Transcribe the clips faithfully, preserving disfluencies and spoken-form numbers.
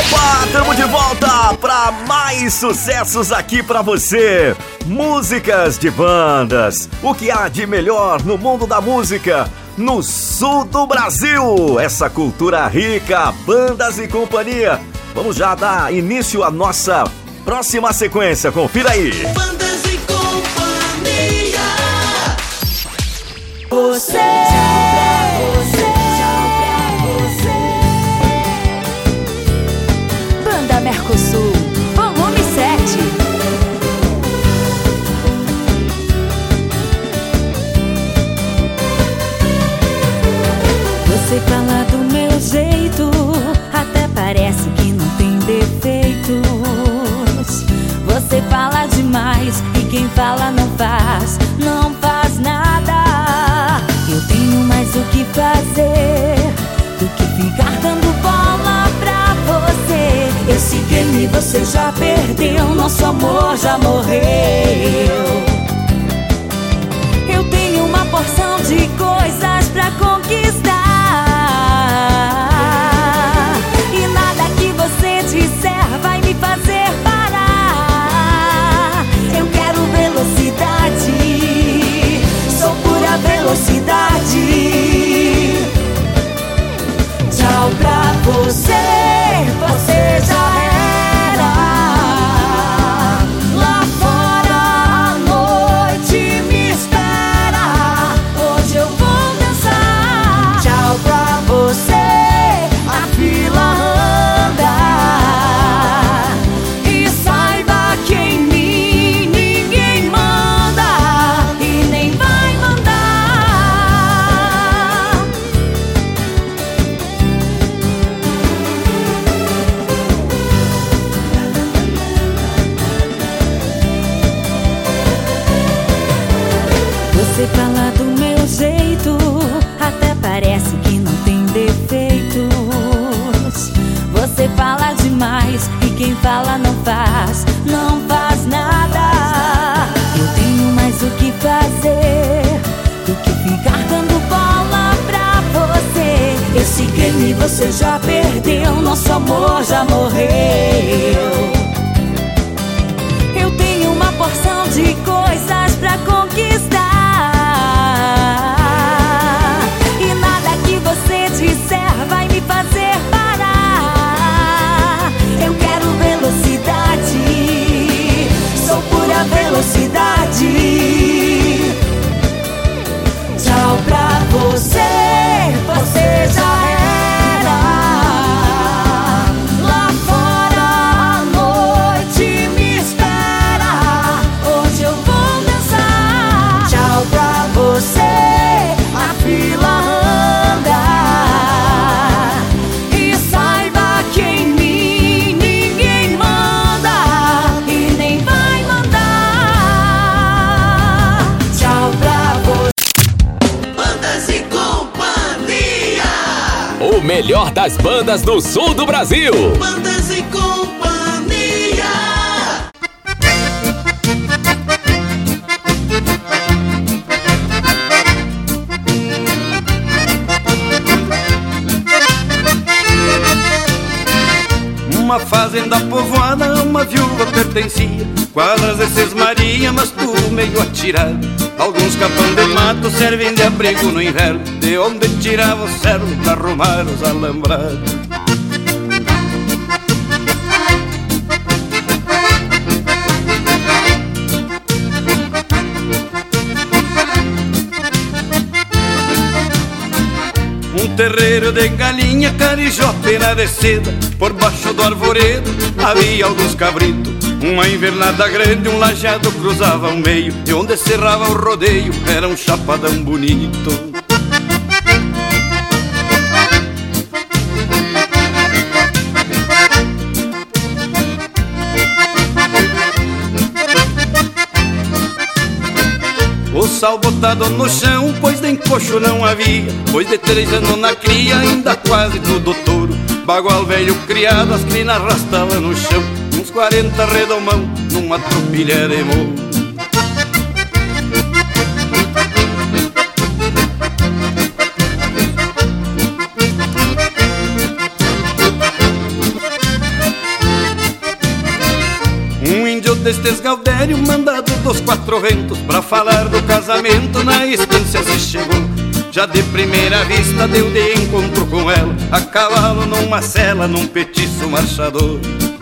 Opa, estamos de volta para mais sucessos aqui para você. Músicas de bandas. O que há de melhor no mundo da música? No sul do Brasil. Essa cultura rica, bandas e companhia. Vamos já dar início à nossa próxima sequência. Confira aí. Bandas e companhia. Você, você, você. Banda Mercosul, volume sete. Você fala do meu jeito, até parece que não tem defeitos. Você fala demais e quem fala não faz, não faz nada. Eu tenho mais o que fazer do que ficar dando bola pra você. Esse game você já perdeu, nosso amor já morreu. Eu tenho uma porção de coisas pra conquistar, e nada que você disser vai me fazer parar. Eu quero velocidade, sou pura velocidade. Tchau pra você, você já era. Lá fora a noite me espera, hoje eu vou dançar. Tchau pra você, a fila anda. E saiba que em mim ninguém manda e nem vai mandar. Você fala do meu jeito, até parece que não tem defeitos. Você fala demais e quem fala não faz, não faz nada. Eu tenho mais o que fazer do que ficar dando bola pra você. Esse game você já perdeu, nosso amor já morreu. Eu tenho uma porção de coisas pra conquistar, e nada que você disser vai me fazer parar. Eu quero velocidade, sou pura velocidade. Tchau pra você, você já era. Lá fora a noite me espera, hoje eu vou dançar. Tchau pra você, a fila anda. E saiba que em mim ninguém manda e nem vai mandar. Tchau pra você. Bandas e companhia. O melhor das bandas do sul do Brasil. Bandas e companhia. Uma fazenda povoada, uma viúva pertencia. Quadras desses Maria, mas tudo meio atirado. Alguns capão de mato servem de abrigo no inverno, de onde tirava o cerro pra arrumar os alambrados. Um terreiro de galinha, carijote na descida. Por baixo do arvoredo havia alguns cabritos. Uma invernada grande, um lajeado cruzava o meio, e onde cerrava o rodeio era um chapadão bonito. O sal botado no chão, pois de encoxo não havia, pois de três anos na cria, ainda quase tudo touro. Bagual velho criado, as crinas arrastavam no chão, uns quarenta redomão, numa tropilha de morro. Luiz Gaudério, mandado dos quatro ventos, pra falar do casamento na estância se chegou. Já de primeira vista deu de encontro com ela, a cavalo numa cela, num petiço marchador.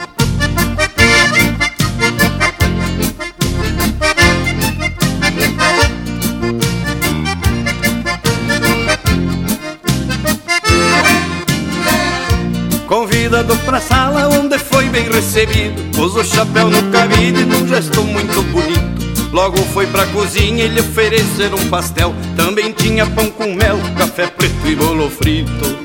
Convidado pra sala onde foi bem recebido, pôs o chapéu no cabide num gesto muito bonito. Logo foi pra cozinha e lhe ofereceram um pastel. Também tinha pão com mel, café preto e bolo frito.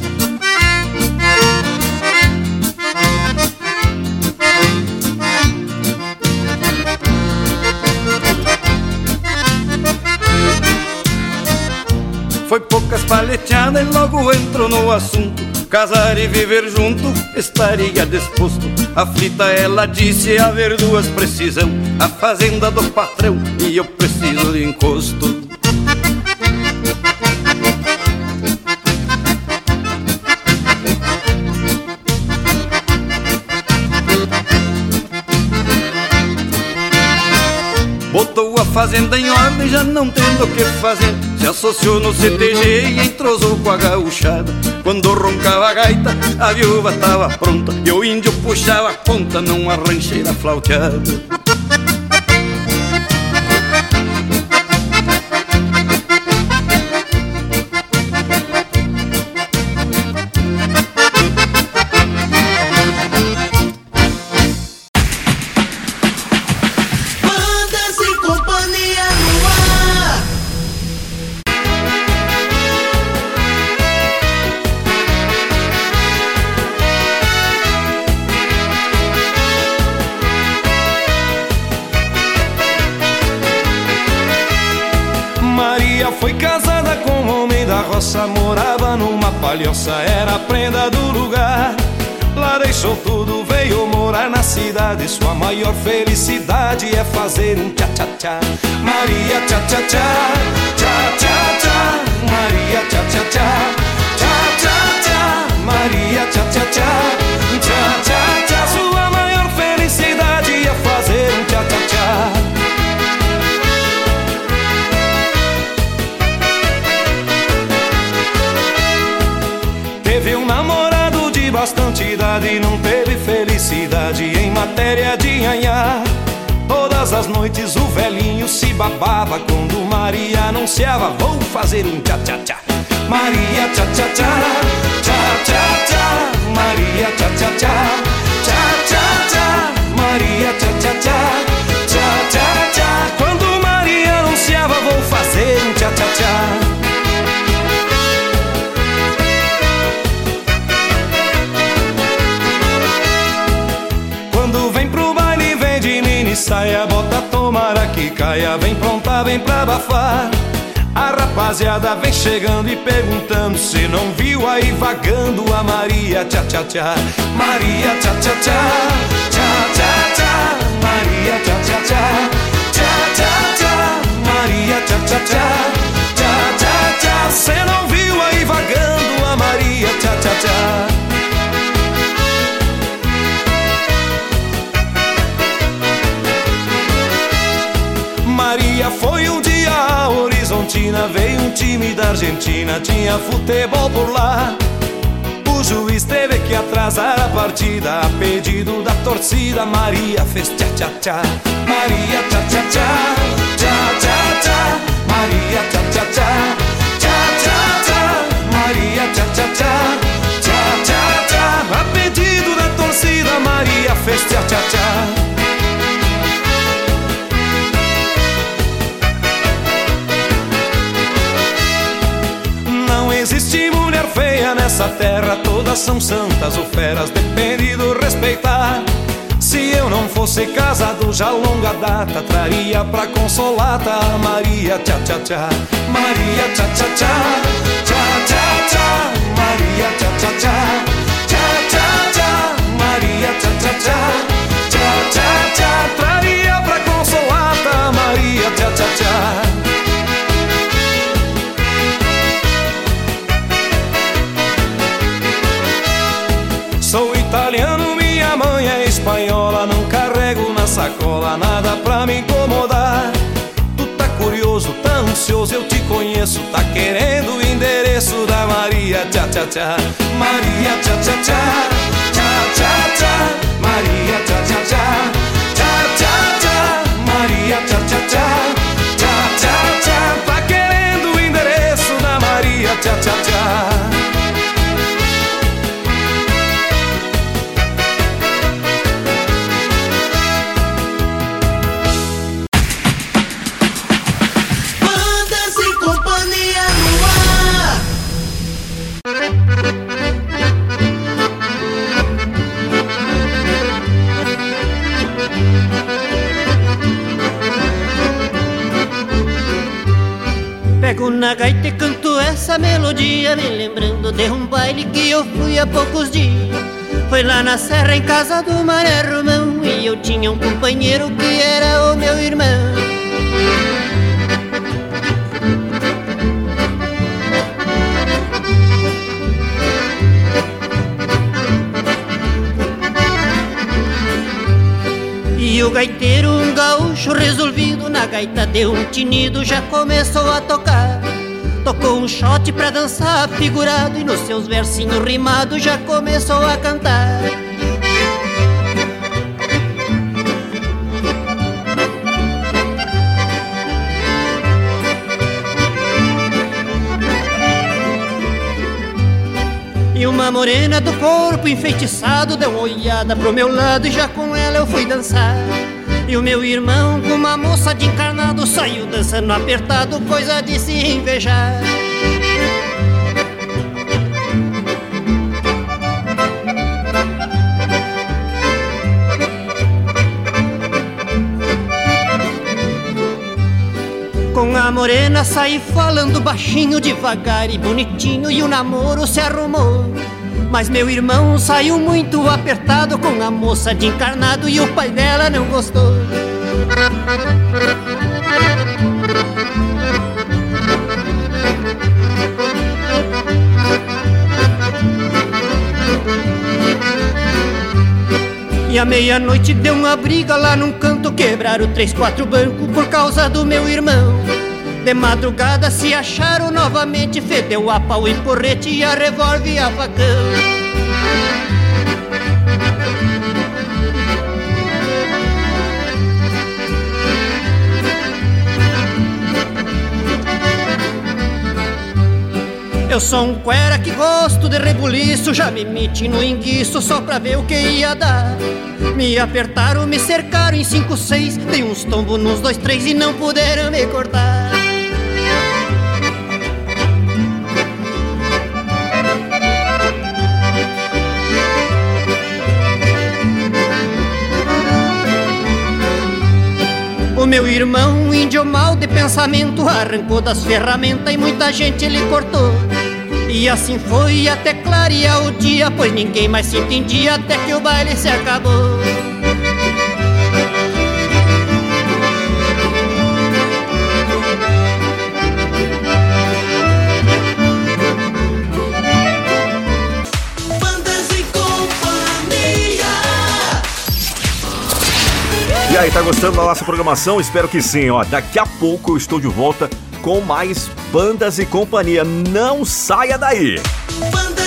Foi poucas paleteadas e logo entrou no assunto. Casar e viver junto estaria disposto. Aflita ela disse haver duas precisão, a fazenda do patrão e eu preciso de encosto. Botou a fazenda em ordem, já não tendo o que fazer, se associou no C T G e entrosou com a gauchada. Quando roncava a gaita, a viúva tava pronta e o índio puxava a ponta numa rancheira flauteada. Foi casada com um homem da roça, morava numa palhoça, era a prenda do lugar. Lá deixou tudo, veio morar na cidade, sua maior felicidade é fazer um tchá-tchá-tchá. Maria tchá-tchá-tchá, tchá-tchá-tchá, Maria tchá-tchá-tchá, tchá-tchá-tchá, Maria tchá-tchá-tchá, tchá-tchá-tchá. Sua maior felicidade é fazer um tchá-tchá-tchá. Teve um namorado de bastante idade, não teve felicidade em matéria de nhanhá. Todas as noites o velhinho se babava quando Maria anunciava: vou fazer um tchá-tchá-tchá. Maria tchá-tchá-tchá, tchá-tchá-tchá, Maria tchá-tchá-tchá, tchá-tchá-tchá, Maria tchá-tchá-tchá, tchá-tchá-tchá. Quando Maria anunciava: vou fazer um tchá-tchá-tchá. Quando vem pro baile, vem de mini saia, bota tomara que caia, vem pronta, vem pra abafar. A rapaziada vem chegando e perguntando se não viu aí vagando a Maria tchá-tchá-tchá. Maria tchá-tchá-tchá, tchá-tchá-tchá, Maria tchá-tchá-tchá, tchá-tchá-tchá, Maria tchá-tchá-tchá, tchá-tchá-tchá. Cê não viu aí vagando a Maria tchá-tchá-tchá. Maria foi um dia a Horizontina, veio um time da Argentina, tinha futebol por lá. O juiz teve que atrasar a partida, a pedido da torcida. Maria fez tchá-tchá-tchá, Maria tchá-tchá-tchá, tchá-tchá-tchá, Maria tchá-tchá-tchá, tchá-tchá-tchá, Maria tchá-tchá-tchá, tchá-tchá-tchá. A pedido da torcida, Maria fez tchá-tchá-tchá. Não existe mulher feia nessa terra, todas são santas ou feras, depende do respeitar. Se eu não fosse casado já longa data, traria pra consolata a Maria tchá-tchá-tchá. Maria tchá-tchá-tchá, tchá-tchá-tchá, Maria tchá-tchá-tchá, tchá-tchá-tchá, Maria tchá-tchá-tchá, tchá-tchá-tchá. Traria pra consolata a Maria tchá-tchá-tchá. Sou italiano, minha mãe é espanhola, não carrego nas sacola, nada pra me incomodar. Tu tá curioso, tá ansioso, eu te conheço. Tá querendo o endereço da Maria Tchá Tchá Tchá. Maria Tchá Tchá Tchá, Tchá Tchá Tchá. Maria Tchá Tchá Tchá, Tchá Tchá Tchá. Maria Tchá Tchá Tchá, Tchá Tchá Tchá. Tá querendo o endereço da Maria Tchá Tchá Tchá. Pego na gaita e canto essa melodia, me lembrando de um baile que eu fui há poucos dias. Foi lá na serra em casa do Mané Romão, e eu tinha um companheiro que era o meu irmão. E o gaiteiro, um gaúcho resolvido, na gaita deu um tinido, já começou a tocar. Tocou um shot pra dançar figurado, e nos seus versinhos rimados já começou a cantar. E uma morena do corpo enfeitiçado deu uma olhada pro meu lado, e já com ela eu fui dançar. E o meu irmão, com uma moça de encarnado, saiu dançando apertado, coisa de se invejar. Com a morena saí falando baixinho, devagar e bonitinho, e o namoro se arrumou. Mas meu irmão saiu muito apertado com a moça de encarnado, e o pai dela não gostou. E à meia-noite deu uma briga lá num canto, quebraram três, quatro bancos por causa do meu irmão. De madrugada se acharam novamente, fedeu a pau e porrete, e a revólver e a facão. Eu sou um cuera que gosto de rebuliço, já me meti no enguiço só pra ver o que ia dar. Me apertaram, me cercaram em cinco, seis, dei uns tombos nos dois, três e não puderam me cortar. O meu irmão, índio mal de pensamento, arrancou das ferramentas e muita gente ele cortou. E assim foi até clarear o dia, pois ninguém mais se entendia até que o baile se acabou. Bandas e Companhia. E aí, tá gostando da nossa programação? Espero que sim, ó. Daqui a pouco eu estou de volta com mais Bandas e Companhia. Não saia daí! Bandas